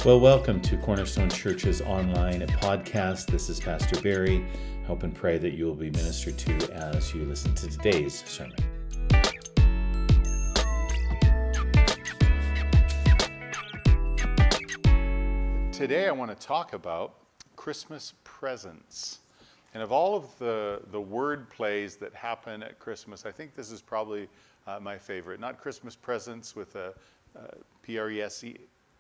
Well, welcome to Cornerstone Church's online podcast. This is Pastor Barry. Hope and pray that you will be ministered to as you listen to today's sermon. Today I want to talk about Christmas presents. And of all of the word plays that happen at Christmas, I think this is probably my favorite. Not Christmas presents with a P-R-E-S-E-N-T-S,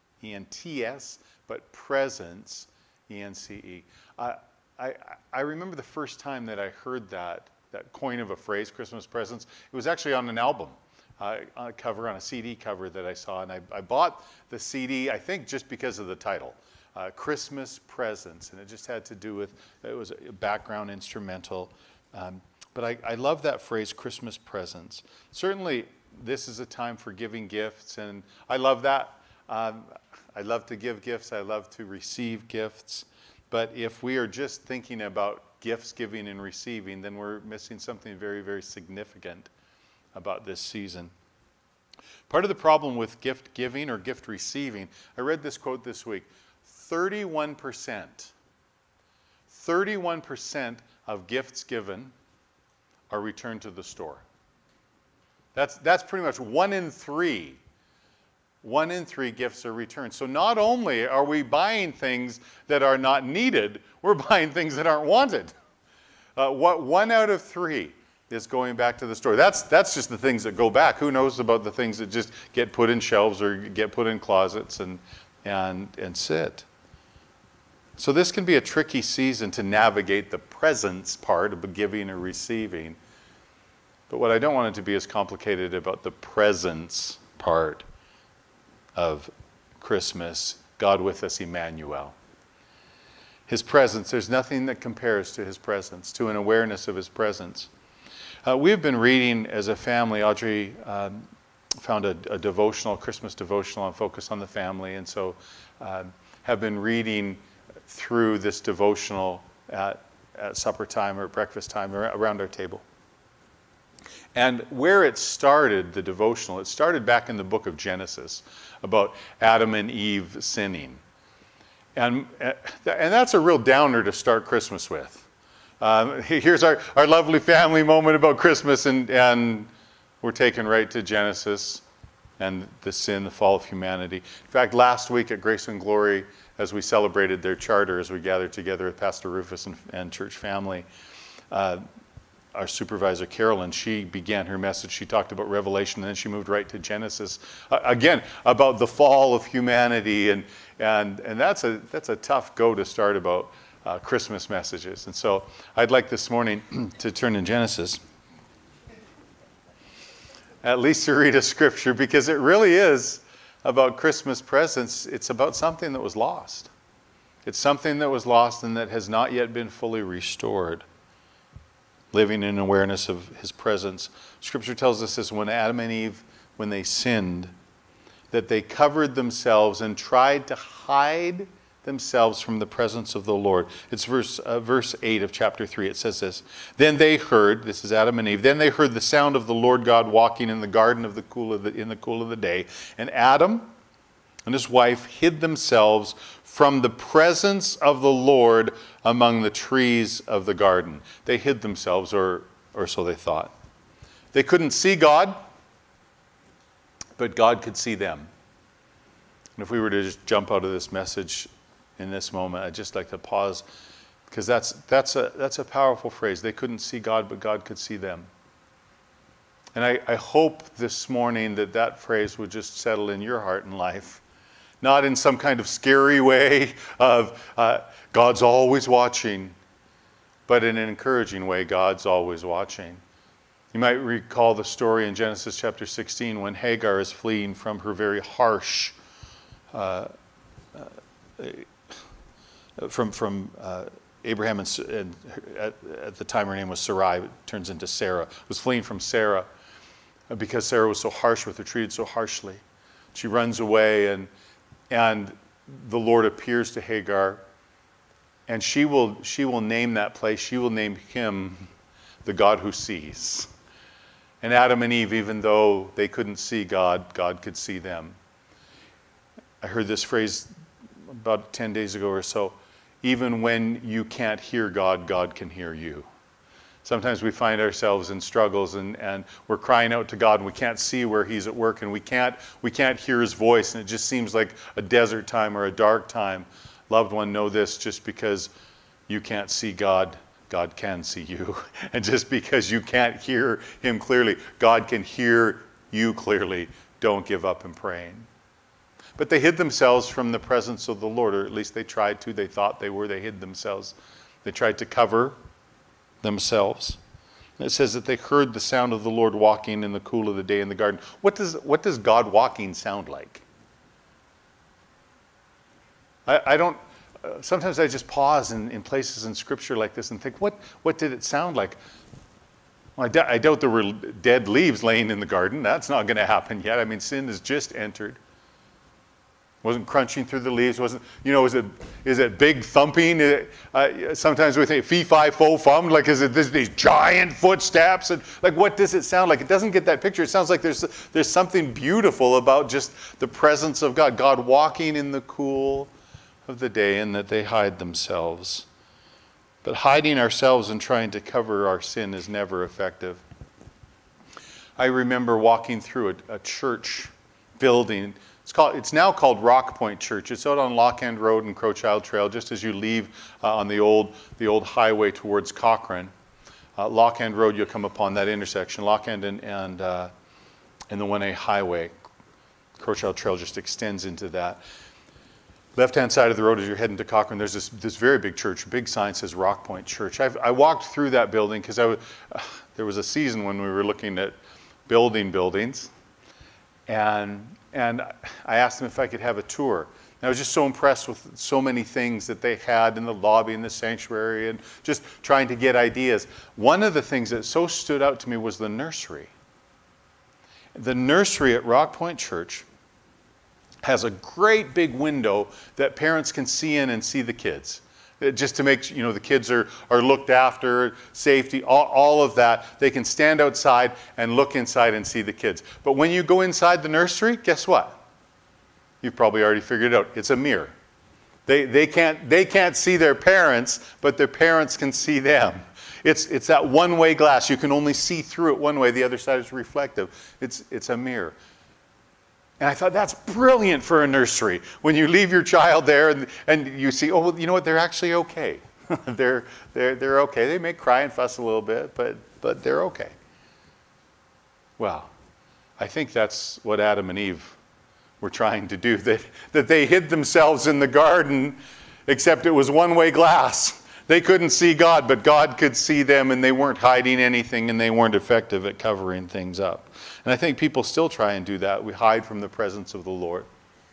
but presents, E-N-C-E. I remember the first time that I heard that coin of a phrase, Christmas presents. It was actually on an album on a CD cover that I saw. And I bought the CD, I think, just because of the title. Christmas presents, and it just had to do with, it was a background instrumental. But I love that phrase, Christmas presents. Certainly, this is a time for giving gifts, and I love that. I love to give gifts. I love to receive gifts. But if we are just thinking about gifts, giving, and receiving, then we're missing something very, very significant about this season. Part of the problem with gift giving or gift receiving, I read this quote this week, 31% of gifts given are returned to the store. That's pretty much 1 in 3. 1 in 3 gifts are returned. So not only are we buying things that are not needed, we're buying things that aren't wanted. 1 out of 3 is going back to the store. That's just the things that go back. Who knows about the things that just get put in shelves or get put in closets and sit. So this can be a tricky season to navigate the presence part of giving or receiving. But what I don't want it to be is complicated about the presence part of Christmas, God with us, Emmanuel. His presence, there's nothing that compares to his presence, to an awareness of his presence. We've been reading as a family. Audrey found a devotional, Christmas devotional on Focus on the Family, and so have been reading through this devotional at supper time or breakfast time or around our table. And where it started, the devotional, it started back in the book of Genesis about Adam and Eve sinning. And that's a real downer to start Christmas with. Here's our lovely family moment about Christmas, and we're taken right to Genesis and the sin, the fall of humanity. In fact, last week at Grace and Glory, as we celebrated their charter, as we gathered together with Pastor Rufus and church family, our supervisor, Carolyn, she began her message. She talked about Revelation, and then she moved right to Genesis. Again, about the fall of humanity, and that's a tough go to start about Christmas messages. And so I'd like this morning to turn in Genesis, at least to read a scripture, because it really is about Christmas presents. It's about something that was lost. It's something that was lost and that has not yet been fully restored. Living in awareness of his presence. Scripture tells us this: when Adam and Eve, when they sinned, that they covered themselves and tried to hide themselves from the presence of the Lord. It's verse 8 of chapter 3. It says this: Then they heard, this is Adam and Eve, then they heard the sound of the Lord God walking in the garden in the cool of the day. And Adam and his wife hid themselves from the presence of the Lord among the trees of the garden. They hid themselves, or so they thought. They couldn't see God, but God could see them. And if we were to just jump out of this message in this moment, I'd just like to pause, because that's a powerful phrase. They couldn't see God, but God could see them. And I hope this morning that phrase would just settle in your heart and life. Not in some kind of scary way of God's always watching, but in an encouraging way, God's always watching. You might recall the story in Genesis chapter 16 when Hagar is fleeing from her very harsh, from Abraham, and at the time her name was Sarai, it turns into Sarah, was fleeing from Sarah because Sarah was so harsh with her, treated so harshly. She runs away, and the Lord appears to Hagar, and she will name that place, she will name him the God who sees. And Adam and Eve, even though they couldn't see God, God could see them. I heard this phrase about 10 days ago or so, even when you can't hear God, God can hear you. Sometimes we find ourselves in struggles and we're crying out to God and we can't see where he's at work and we can't hear his voice and it just seems like a desert time or a dark time. Loved one, know this, just because you can't see God, God can see you. And just because you can't hear him clearly, God can hear you clearly. Don't give up in praying. But they hid themselves from the presence of the Lord, or at least they tried to. They thought they were. They hid themselves. They tried to cover themselves. And it says that they heard the sound of the Lord walking in the cool of the day in the garden. What does God walking sound like? I don't. Sometimes I just pause in places in Scripture like this and think, what did it sound like? Well, I doubt there were dead leaves laying in the garden. That's not going to happen yet. I mean, sin has just entered. Wasn't crunching through the leaves. Wasn't, is it big thumping? Sometimes we think fee-fi-fo-fum, like is it these giant footsteps? And like, what does it sound like? It doesn't get that picture. It sounds like there's something beautiful about just the presence of God. God walking in the cool of the day, and that they hide themselves. But hiding ourselves and trying to cover our sin is never effective. I remember walking through a church building. It's now called Rock Point Church. It's out on Lock End Road and Crowchild Trail, just as you leave on the old highway towards Cochrane. Lock End Road, you'll come upon that intersection. Lock End and the 1A highway. Crowchild Trail just extends into that. Left-hand side of the road as you're heading to Cochrane, there's this very big church. Big sign says Rock Point Church. I walked through that building because there was a season when we were looking at building buildings. And I asked them if I could have a tour. And I was just so impressed with so many things that they had in the lobby, in the sanctuary, and just trying to get ideas. One of the things that so stood out to me was the nursery. The nursery at Rock Point Church has a great big window that parents can see in and see the kids. Just to make the kids are looked after, safety, all of that. They can stand outside and look inside and see the kids. But when you go inside the nursery, guess what? You've probably already figured it out. It's a mirror. They can't see their parents, but their parents can see them. It's that one-way glass. You can only see through it one way. The other side is reflective. It's a mirror. And I thought, that's brilliant for a nursery. When you leave your child there and you see, oh, well, you know what, they're actually okay. they're okay. They may cry and fuss a little bit, but they're okay. Well, I think that's what Adam and Eve were trying to do. That they hid themselves in the garden, except it was one-way glass. They couldn't see God, but God could see them, and they weren't hiding anything, and they weren't effective at covering things up. And I think people still try and do that. We hide from the presence of the Lord.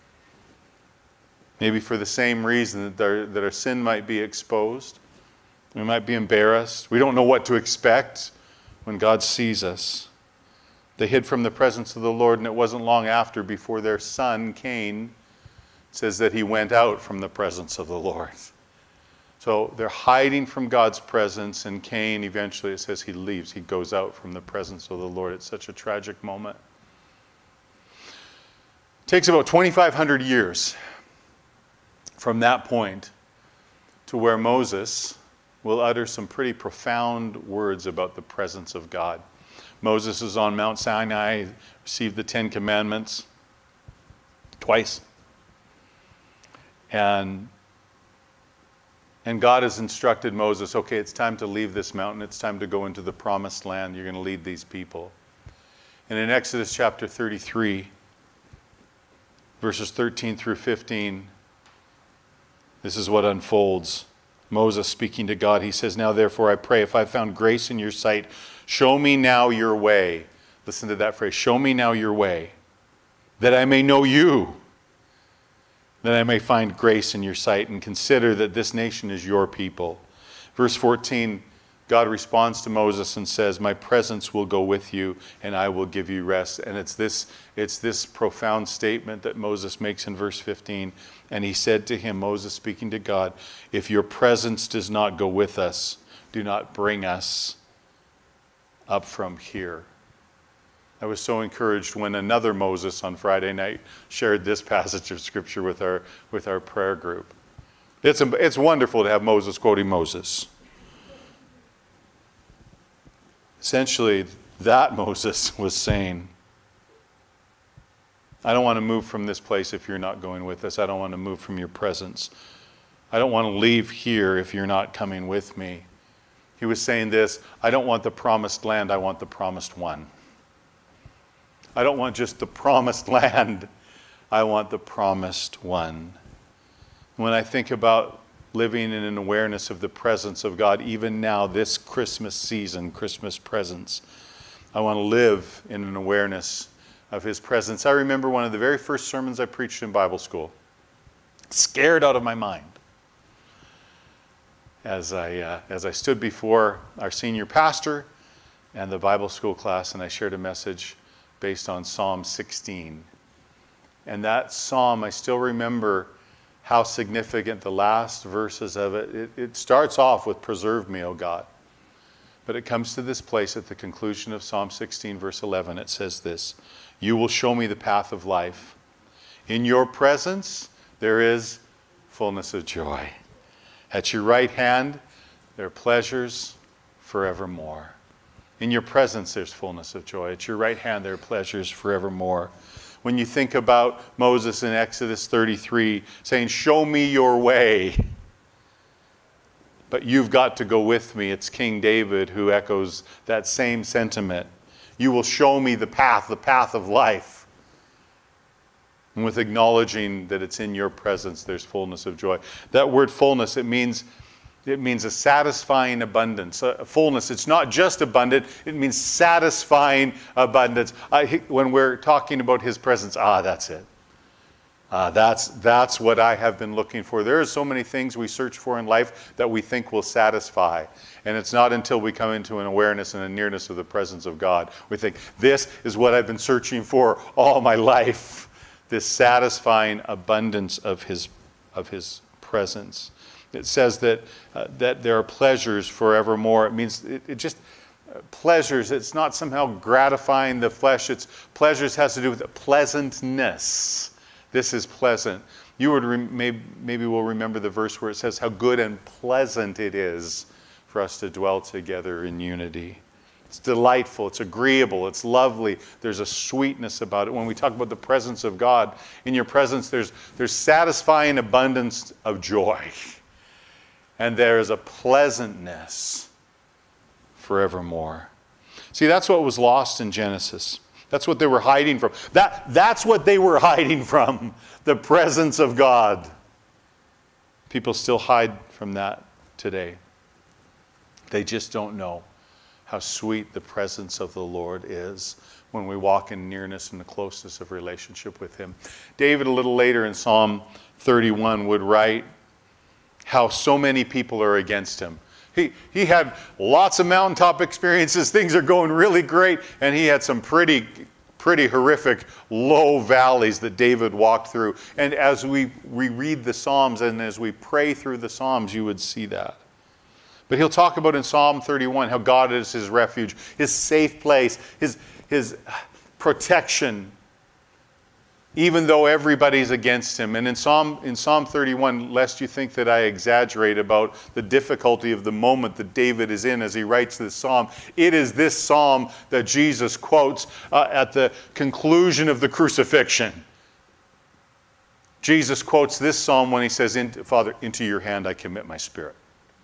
Maybe for the same reason that our sin might be exposed. We might be embarrassed. We don't know what to expect when God sees us. They hid from the presence of the Lord, and it wasn't long after before their son, Cain, says that he went out from the presence of the Lord. So they're hiding from God's presence, and Cain, eventually it says he leaves. He goes out from the presence of the Lord. It's such a tragic moment. It takes about 2,500 years from that point to where Moses will utter some pretty profound words about the presence of God. Moses is on Mount Sinai, received the 10 Commandments twice. And God has instructed Moses, okay, it's time to leave this mountain. It's time to go into the promised land. You're going to lead these people. And in Exodus chapter 33, verses 13 through 15, this is what unfolds. Moses speaking to God, he says, now therefore I pray, if I found grace in your sight, show me now your way. Listen to that phrase, show me now your way, that I may know you, that I may find grace in your sight, and consider that this nation is your people. Verse 14, God responds to Moses and says, my presence will go with you, and I will give you rest. And it's this profound statement that Moses makes in verse 15. And he said to him, Moses speaking to God, if your presence does not go with us, do not bring us up from here. I was so encouraged when another Moses on Friday night shared this passage of Scripture with our prayer group. It's wonderful to have Moses quoting Moses. Essentially, that Moses was saying, I don't want to move from this place if you're not going with us. I don't want to move from your presence. I don't want to leave here if you're not coming with me. He was saying this, I don't want the promised land, I want the promised one. I don't want just the promised land, I want the promised one. When I think about living in an awareness of the presence of God, even now, this Christmas season, Christmas presents, I want to live in an awareness of His presence. I remember one of the very first sermons I preached in Bible school, scared out of my mind, as I stood before our senior pastor and the Bible school class, and I shared a message based on Psalm 16. And that psalm, I still remember how significant the last verses of it. It starts off with, preserve me, O God. But it comes to this place at the conclusion of Psalm 16, verse 11. It says this, you will show me the path of life. In your presence, there is fullness of joy. At your right hand, there are pleasures forevermore. In your presence, there's fullness of joy. At your right hand, there are pleasures forevermore. When you think about Moses in Exodus 33 saying, show me your way, but you've got to go with me. It's King David who echoes that same sentiment. You will show me the path of life. And with acknowledging that it's in your presence, there's fullness of joy. That word fullness, it means a satisfying abundance. A fullness, it's not just abundant, it means satisfying abundance. When we're talking about His presence, that's it. That's what I have been looking for. There are so many things we search for in life that we think will satisfy. And it's not until we come into an awareness and a nearness of the presence of God, we think, this is what I've been searching for all my life. This satisfying abundance of His presence. It says that there are pleasures forevermore. It means it just pleasures. It's not somehow gratifying the flesh. It's pleasures has to do with pleasantness. This is pleasant. You would maybe will remember the verse where it says how good and pleasant it is for us to dwell together in unity. It's delightful, it's agreeable, it's lovely. There's a sweetness about it. When we talk about the presence of God, in your presence there's satisfying abundance of joy. And there is a pleasantness forevermore. See, that's what was lost in Genesis. That's what they were hiding from. That's what they were hiding from, the presence of God. People still hide from that today. They just don't know how sweet the presence of the Lord is when we walk in nearness and the closeness of relationship with Him. David, a little later in Psalm 31, would write how so many people are against him. He had lots of mountaintop experiences. Things are going really great. And he had some pretty horrific low valleys that David walked through. And as we read the Psalms and as we pray through the Psalms, you would see that. But he'll talk about in Psalm 31 how God is his refuge, his safe place, his protection, even though everybody's against him. And in Psalm 31, lest you think that I exaggerate about the difficulty of the moment that David is in as he writes this psalm, it is this psalm that Jesus quotes at the conclusion of the crucifixion. Jesus quotes this psalm when he says, Father, into your hand I commit my spirit.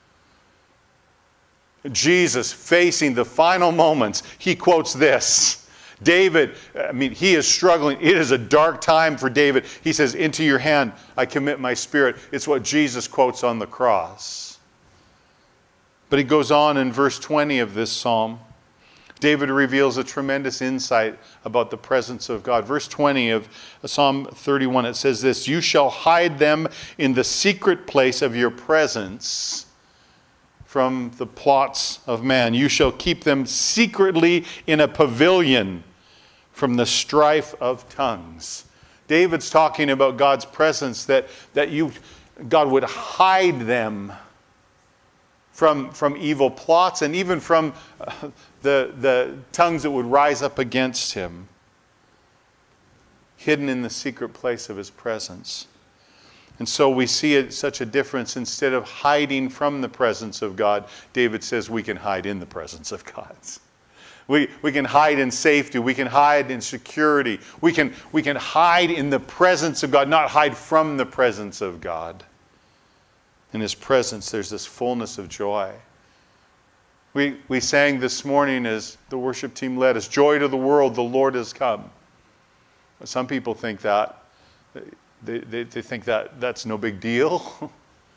Jesus, facing the final moments, he quotes this. David, he is struggling. It is a dark time for David. He says, into your hand I commit my spirit. It's what Jesus quotes on the cross. But he goes on in verse 20 of this psalm. David reveals a tremendous insight about the presence of God. Verse 20 of Psalm 31, it says this, you shall hide them in the secret place of your presence from the plots of man. You shall keep them secretly in a pavilion from the strife of tongues. David's talking about God's presence, that God would hide them from evil plots, and even from the tongues that would rise up against him, hidden in the secret place of his presence. And so we see such a difference. Instead of hiding from the presence of God, David says we can hide in the presence of God. We can hide in safety. We can hide in security. We can hide in the presence of God, not hide from the presence of God. In his presence, there's this fullness of joy. We sang this morning as the worship team led us, "Joy to the world, the Lord has come." Some people think that. They think that that's no big deal.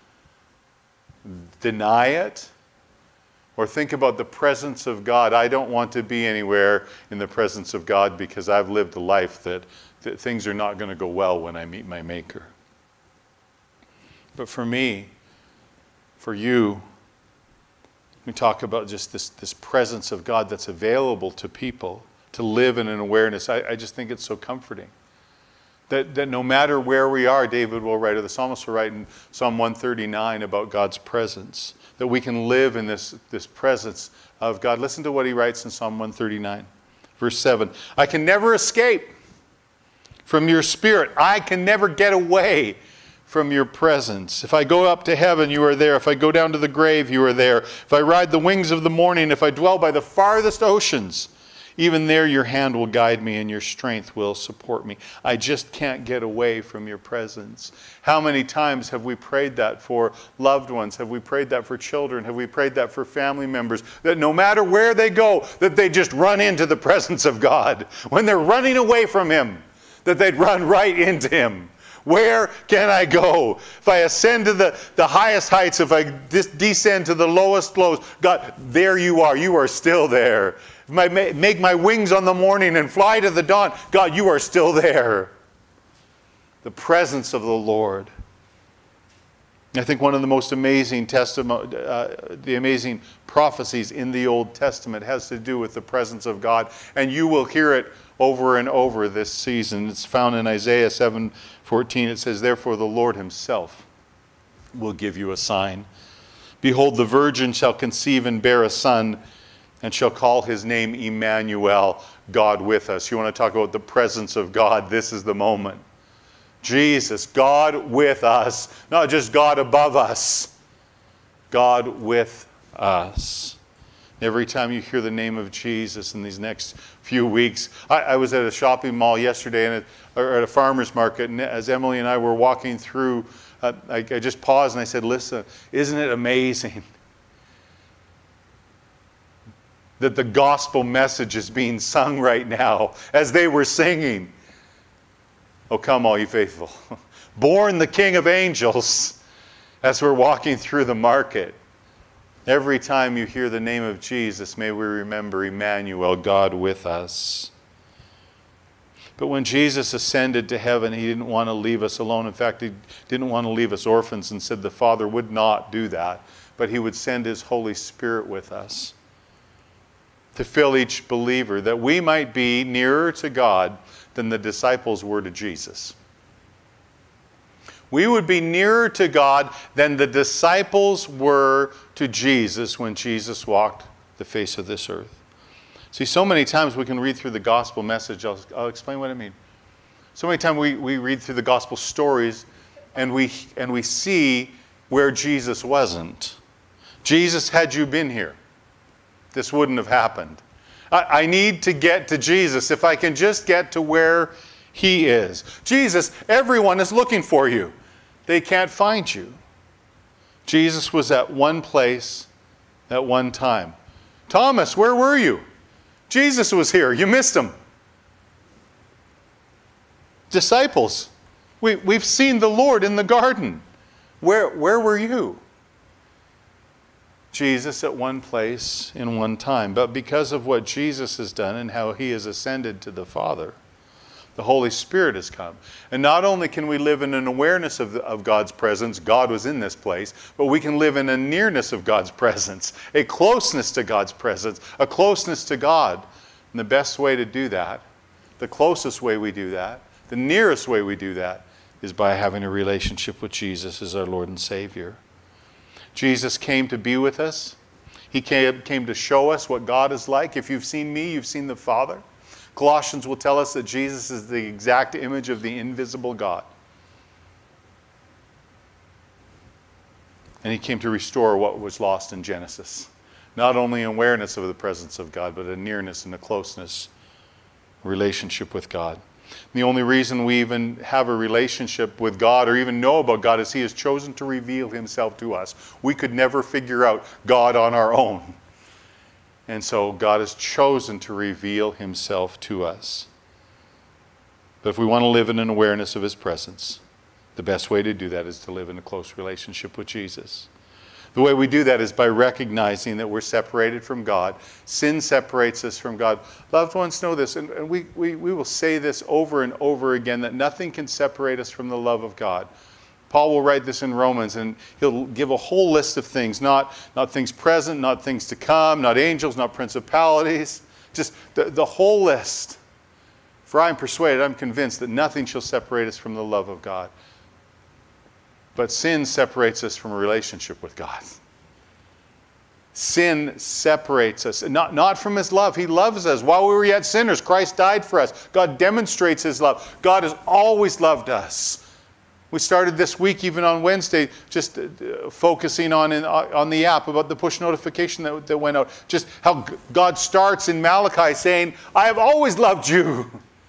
Deny it. Or think about the presence of God. I don't want to be anywhere in the presence of God because I've lived a life that things are not going to go well when I meet my Maker. But for me, for you, we talk about just this presence of God that's available to people to live in an awareness. I just think it's so comforting. That no matter where we are, David will write, or the psalmist will write in Psalm 139 about God's presence, that we can live in this presence of God. Listen to what he writes in Psalm 139, verse 7. "I can never escape from your spirit. I can never get away from your presence. If I go up to heaven, you are there. If I go down to the grave, you are there. If I ride the wings of the morning, if I dwell by the farthest oceans, even there your hand will guide me and your strength will support me." I just can't get away from your presence. How many times have we prayed that for loved ones? Have we prayed that for children? Have we prayed that for family members? That no matter where they go, that they just run into the presence of God. When they're running away from him, that they'd run right into him. Where can I go? If I ascend to the highest heights, if I descend to the lowest lows, God, there you are. You are still there. If I make my wings on the morning and fly to the dawn, God, you are still there. The presence of the Lord. I think one of the most amazing the amazing prophecies in the Old Testament has to do with the presence of God. And you will hear it over and over this season. It's found in Isaiah 7:14. It says, "Therefore the Lord himself will give you a sign. Behold, the virgin shall conceive and bear a son, and shall call his name Emmanuel," God with us. You want to talk about the presence of God? This is the moment. Jesus, God with us. Not just God above us. God with us. Every time you hear the name of Jesus in these next few weeks. I was at a shopping mall yesterday or at a farmer's market, and as Emily and I were walking through, I just paused and I said, "Listen, isn't it amazing that the gospel message is being sung right now as they were singing? Oh, come all ye faithful. Born the King of angels," as we're walking through the market. Every time you hear the name of Jesus, may we remember Emmanuel, God with us. But when Jesus ascended to heaven, he didn't want to leave us alone. In fact, he didn't want to leave us orphans, and said the Father would not do that, but he would send his Holy Spirit with us to fill each believer, that we might be nearer to God than the disciples were to Jesus. We would be nearer to God than the disciples were to Jesus when Jesus walked the face of this earth. See, so many times we can read through the gospel message. I'll explain what I mean. So many times we read through the gospel stories and we see where Jesus wasn't. Jesus, had you been here, this wouldn't have happened. I need to get to Jesus. If I can just get to where he is. Jesus, everyone is looking for you. They can't find you. Jesus was at one place at one time. Thomas, where were you? Jesus was here. You missed him. Disciples, we've seen the Lord in the garden. Where were you? Jesus at one place in one time. But because of what Jesus has done and how he has ascended to the Father, the Holy Spirit has come. And not only can we live in an awareness of God's presence, God was in this place, but we can live in a nearness of God's presence, a closeness to God's presence, a closeness to God. And the best way to do that, the closest way we do that, the nearest way we do that, is by having a relationship with Jesus as our Lord and Savior. Jesus came to be with us. He came to show us what God is like. If you've seen me, you've seen the Father. Colossians will tell us that Jesus is the exact image of the invisible God. And he came to restore what was lost in Genesis. Not only an awareness of the presence of God, but a nearness and a closeness, relationship with God. The only reason we even have a relationship with God or even know about God is he has chosen to reveal himself to us. We could never figure out God on our own. And so God has chosen to reveal himself to us. But if we want to live in an awareness of his presence, the best way to do that is to live in a close relationship with Jesus. The way we do that is by recognizing that we're separated from God. Sin separates us from God. Loved ones know this, and we will say this over and over again, that nothing can separate us from the love of God. Paul will write this in Romans, and he'll give a whole list of things, not things present, not things to come, not angels, not principalities, just the whole list. For I am persuaded, I'm convinced that nothing shall separate us from the love of God. But sin separates us from a relationship with God. Sin separates us, not from his love. He loves us. While we were yet sinners, Christ died for us. God demonstrates his love. God has always loved us. We started this week, even on Wednesday, just focusing on the app about the push notification that went out. Just how God starts in Malachi saying, I have always loved you.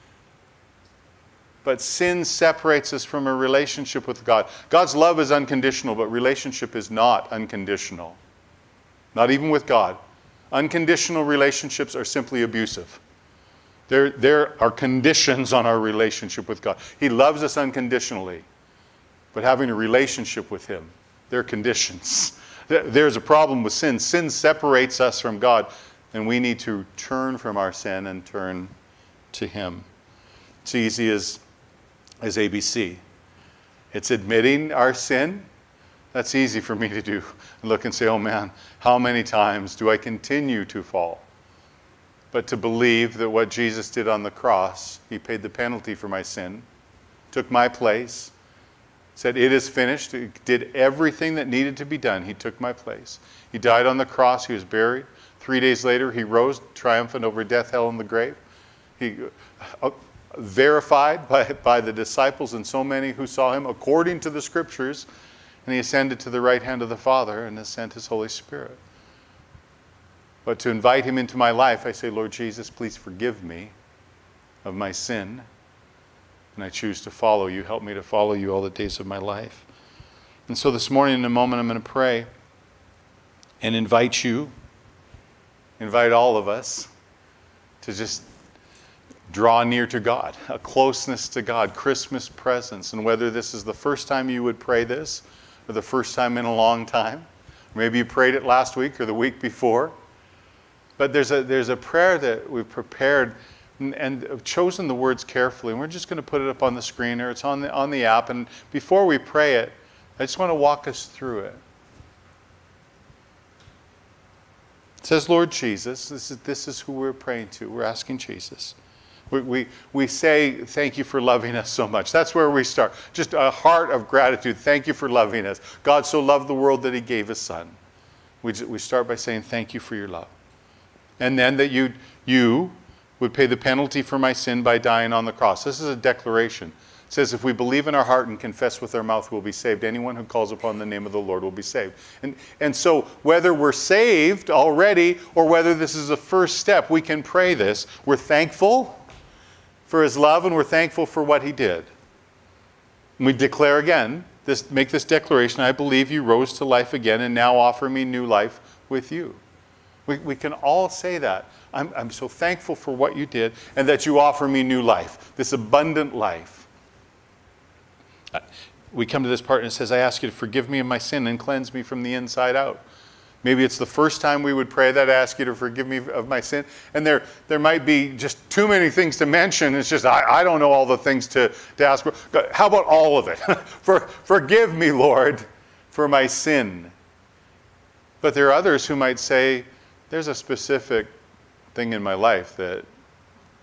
But sin separates us from a relationship with God. God's love is unconditional, but relationship is not unconditional. Not even with God. Unconditional relationships are simply abusive. There are conditions on our relationship with God. He loves us unconditionally. But having a relationship with him, there are conditions. There's a problem with sin. Sin separates us from God, and we need to turn from our sin and turn to him. It's easy as ABC. It's admitting our sin. That's easy for me to do. And look and say, oh man, how many times do I continue to fall? But to believe that what Jesus did on the cross, he paid the penalty for my sin, took my place, said it is finished, he did everything that needed to be done. He took my place. He died on the cross, he was buried. 3 days later, he rose triumphant over death, hell, and the grave. He verified by the disciples and so many who saw him according to the scriptures, and he ascended to the right hand of the Father and has sent his Holy Spirit. But to invite him into my life, I say, Lord Jesus, please forgive me of my sin, and I choose to follow you. Help me to follow you all the days of my life. And so this morning, in a moment, I'm going to pray and invite you, invite all of us to just draw near to God, a closeness to God, Christmas presence. And whether this is the first time you would pray this, or the first time in a long time, maybe you prayed it last week or the week before, but there's a prayer that we've prepared and chosen the words carefully. And we're just going to put it up on the screen, or it's on the app. And before we pray it, I just want to walk us through it. It says, Lord Jesus, this is who we're praying to. We're asking Jesus. We say, thank you for loving us so much. That's where we start. Just a heart of gratitude. Thank you for loving us. God so loved the world that he gave his son. We start by saying, thank you for your love. And then that you would pay the penalty for my sin by dying on the cross. This is a declaration. It says, if we believe in our heart and confess with our mouth, we'll be saved. Anyone who calls upon the name of the Lord will be saved. And so whether we're saved already or whether this is a first step, we can pray this. We're thankful for his love, and we're thankful for what he did. And we declare again, make this declaration, I believe you rose to life again and now offer me new life with you. We can all say that. I'm so thankful for what you did and that you offer me new life, this abundant life. We come to this part and it says, I ask you to forgive me of my sin and cleanse me from the inside out. Maybe it's the first time we would pray that, ask you to forgive me of my sin. And there might be just too many things to mention. It's just, I don't know all the things to ask for. How about all of it? Forgive me, Lord, for my sin. But there are others who might say, there's a specific thing in my life that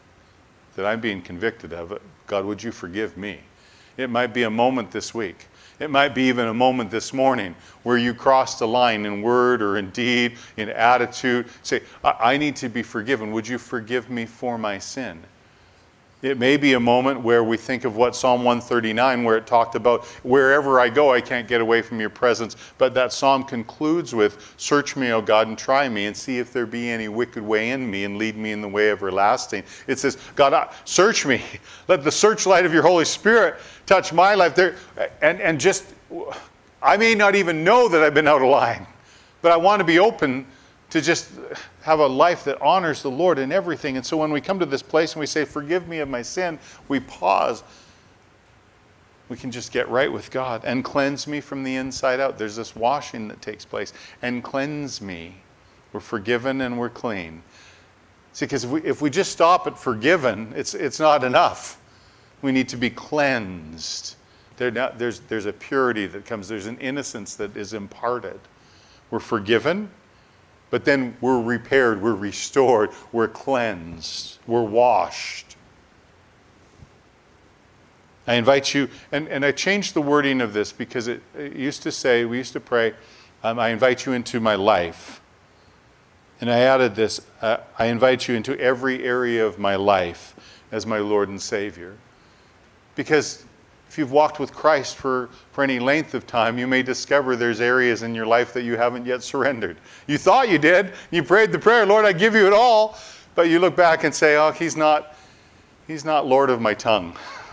I'm being convicted of. God, would you forgive me? It might be a moment this week. It might be even a moment this morning where you crossed a line in word or in deed, in attitude. Say, I need to be forgiven. Would you forgive me for my sin? It may be a moment where we think of what Psalm 139, where it talked about, wherever I go, I can't get away from your presence. But that psalm concludes with, search me, O God, and try me, and see if there be any wicked way in me, and lead me in the way everlasting. It says, God, search me. Let the searchlight of your Holy Spirit touch my life. There, and just, I may not even know that I've been out of line, but I want to be open to just have a life that honors the Lord in everything. And so when we come to this place and we say, forgive me of my sin, we pause. We can just get right with God. And cleanse me from the inside out. There's this washing that takes place. And cleanse me. We're forgiven and we're clean. See, because if we just stop at forgiven, it's not enough. We need to be cleansed. There's a purity that comes. There's an innocence that is imparted. We're forgiven. But then we're repaired, we're restored, we're cleansed, we're washed. I invite you, and I changed the wording of this because it used to say, we used to pray, I invite you into my life. And I added this, I invite you into every area of my life as my Lord and Savior. Because if you've walked with Christ for any length of time, you may discover there's areas in your life that you haven't yet surrendered. You thought you did. You prayed the prayer, Lord, I give you it all. But you look back and say, oh, he's not Lord of my tongue.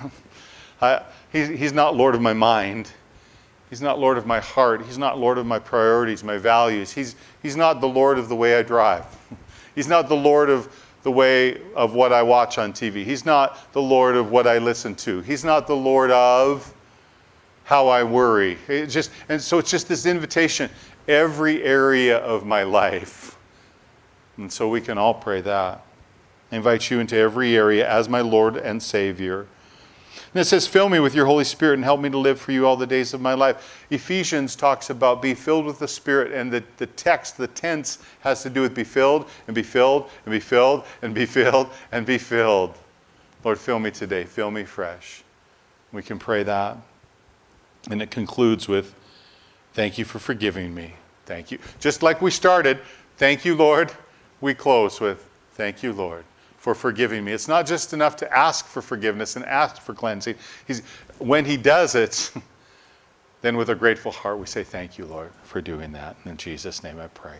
He's not Lord of my mind. He's not Lord of my heart. He's not Lord of my priorities, my values. He's not the Lord of the way I drive. He's not the Lord of the way of what I watch on TV. He's not the Lord of what I listen to. He's not the Lord of how I worry. And so it's just this invitation, every area of my life. And so we can all pray that. I invite you into every area as my Lord and Savior. And it says, fill me with your Holy Spirit and help me to live for you all the days of my life. Ephesians talks about be filled with the Spirit, and the text, the tense, has to do with be filled and be filled and be filled and be filled and be filled. Lord, fill me today. Fill me fresh. We can pray that. And it concludes with, thank you for forgiving me. Thank you. Just like we started, thank you, Lord. We close with, thank you, Lord, for forgiving me. It's not just enough to ask for forgiveness and ask for cleansing. When he does it, then with a grateful heart we say, thank you, Lord, for doing that. In Jesus' name I pray.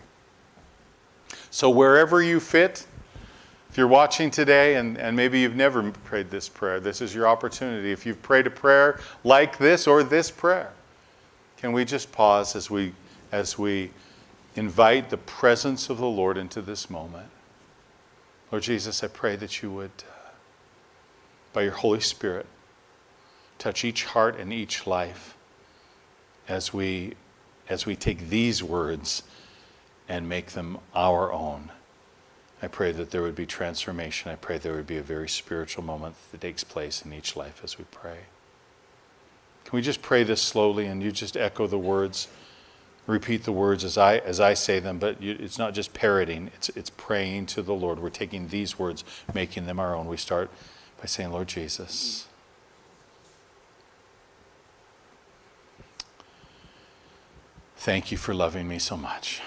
So wherever you fit, if you're watching today and maybe you've never prayed this prayer, this is your opportunity. If you've prayed a prayer like this or this prayer, can we just pause as we invite the presence of the Lord into this moment? Lord Jesus, I pray that you would, by your Holy Spirit, touch each heart and each life as we take these words and make them our own. I pray that there would be transformation. I pray there would be a very spiritual moment that takes place in each life as we pray. Can we just pray this slowly and you just echo the words? Repeat the words as I say them, but it's not just parroting, it's praying to the Lord. We're taking these words, making them our own. We start by saying, Lord Jesus, thank you for loving me so much.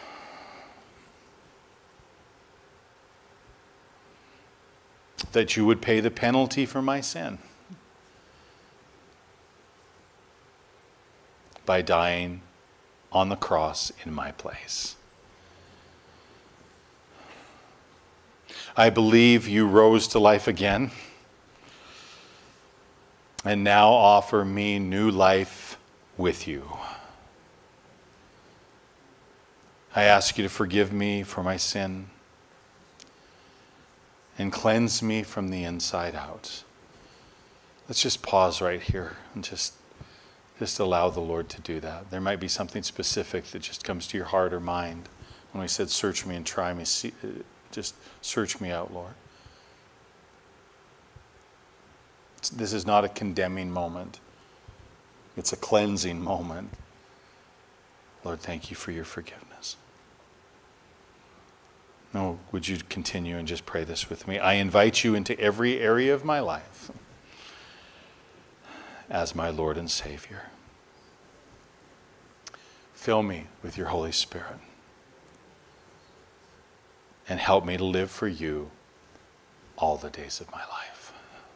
That you would pay the penalty for my sin by dying on the cross in my place. I believe you rose to life again and now offer me new life with you. I ask you to forgive me for my sin and cleanse me from the inside out. Let's just pause right here and just allow the Lord to do that. There might be something specific that just comes to your heart or mind. When we said, search me and try me, just search me out, Lord. This is not a condemning moment. It's a cleansing moment. Lord, thank you for your forgiveness. No, would you continue and just pray this with me? I invite you into every area of my life as my Lord and Savior. Fill me with your Holy Spirit. And help me to live for you all the days of my life.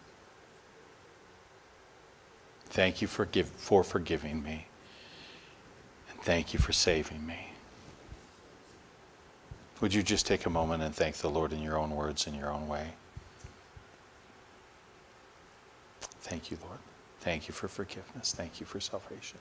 Thank you for forgiving me. And thank you for saving me. Would you just take a moment and thank the Lord in your own words, in your own way? Thank you, Lord. Thank you for forgiveness. Thank you for salvation.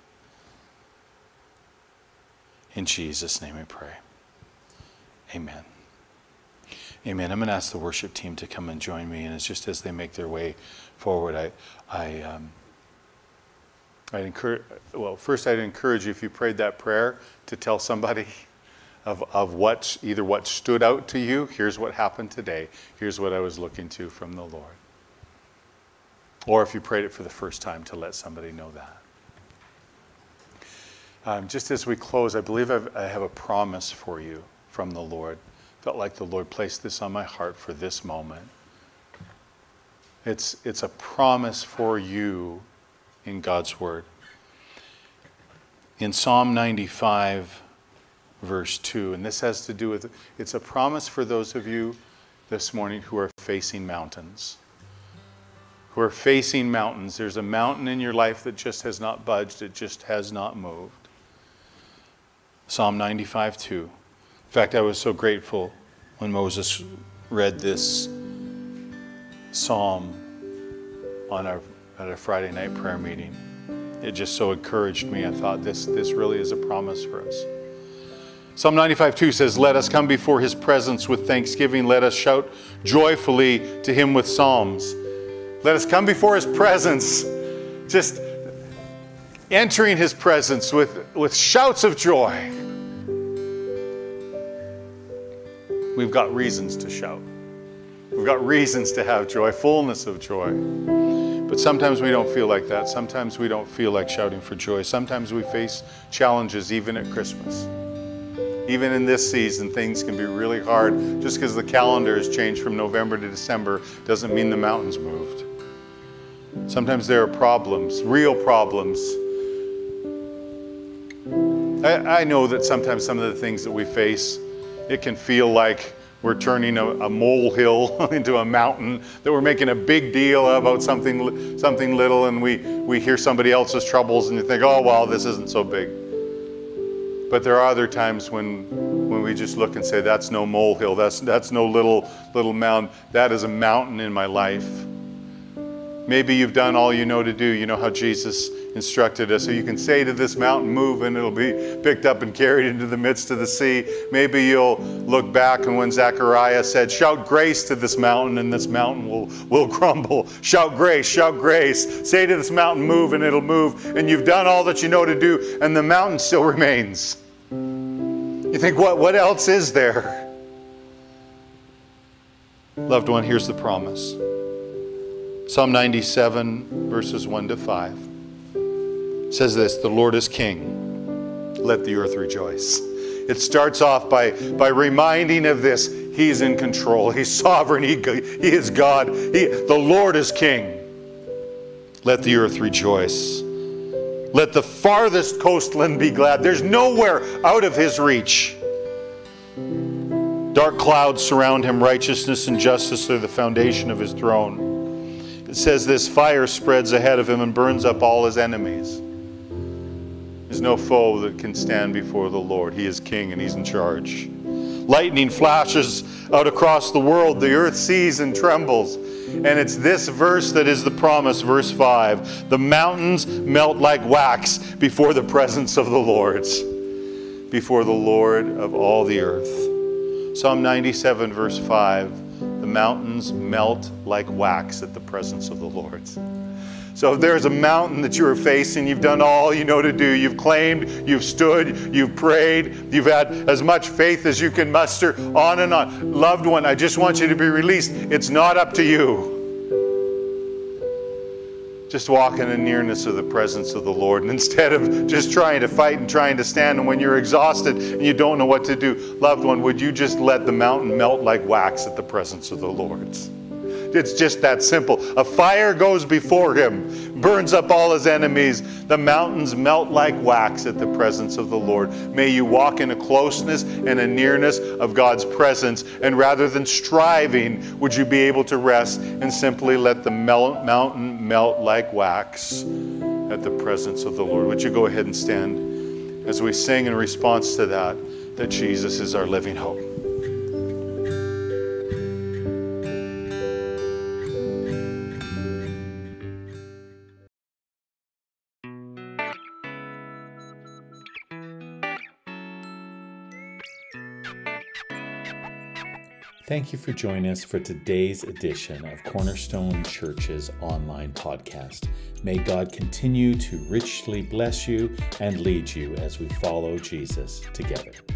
In Jesus' name we pray. Amen. Amen. I'm going to ask the worship team to come and join me. And it's just as they make their way forward, I'd encourage you, if you prayed that prayer, to tell somebody of what, either what stood out to you. Here's what happened today. Here's what I was looking to from the Lord. Or if you prayed it for the first time, to let somebody know that. Just as we close, I believe I have a promise for you from the Lord. Felt like the Lord placed this on my heart for this moment. It's a promise for you in God's Word. In Psalm 95, verse 2, and this has to do with, it's a promise for those of you this morning who are facing mountains. Who are facing mountains. There's a mountain in your life that just has not budged. It just has not moved. Psalm 95, 2. In fact, I was so grateful when Moses read this psalm at a Friday night prayer meeting. It just so encouraged me. I thought this really is a promise for us. Psalm 95:2 says, "Let us come before his presence with thanksgiving. Let us shout joyfully to him with psalms." Let us come before his presence, just entering his presence with shouts of joy. We've got reasons to shout. We've got reasons to have joy, fullness of joy. But sometimes we don't feel like that. Sometimes we don't feel like shouting for joy. Sometimes we face challenges even at Christmas. Even in this season, things can be really hard. Just because the calendar has changed from November to December doesn't mean the mountains moved. Sometimes there are problems, real problems. I know that sometimes some of the things that we face, it can feel like we're turning a molehill into a mountain, that we're making a big deal about something little, and we hear somebody else's troubles and you think, oh, well, this isn't so big. But there are other times when we just look and say, that's no molehill, that's no little mound, that is a mountain in my life. Maybe you've done all you know to do. You know how Jesus instructed us. So you can say to this mountain, move, and it'll be picked up and carried into the midst of the sea. Maybe you'll look back and when Zechariah said, shout grace to this mountain, and this mountain will crumble. Shout grace, shout grace. Say to this mountain, move, and it'll move. And you've done all that you know to do, and the mountain still remains. You think, what else is there? Loved one, here's the promise. Psalm 97, verses 1 to 5 says this, the Lord is King. Let the earth rejoice. It starts off by reminding of this. He's in control. He's sovereign. He is God. The Lord is King. Let the earth rejoice. Let the farthest coastland be glad. There's nowhere out of his reach. Dark clouds surround him. Righteousness and justice are the foundation of his throne. It says this, fire spreads ahead of him and burns up all his enemies. There's no foe that can stand before the Lord. He is King and he's in charge. Lightning flashes out across the world. The earth sees and trembles. And it's this verse that is the promise, verse 5. The mountains melt like wax before the presence of the Lord. Before the Lord of all the earth. Psalm 97, verse 5. The mountains melt like wax at the presence of the Lord. So if there's a mountain that you are facing, you've done all you know to do. You've claimed, you've stood, you've prayed, you've had as much faith as you can muster, on and on. Loved one, I just want you to be released. It's not up to you. Just walk in the nearness of the presence of the Lord. And instead of just trying to fight and trying to stand, and when you're exhausted and you don't know what to do, loved one, would you just let the mountain melt like wax at the presence of the Lord? It's just that simple. A fire goes before him. burns up all his enemies. The mountains melt like wax at the presence of the Lord. May you walk in a closeness and a nearness of God's presence. And rather than striving, would you be able to rest and simply let the mountain melt like wax at the presence of the Lord? Would you go ahead and stand as we sing in response to that Jesus is our living hope. Thank you for joining us for today's edition of Cornerstone Church's online podcast. May God continue to richly bless you and lead you as we follow Jesus together.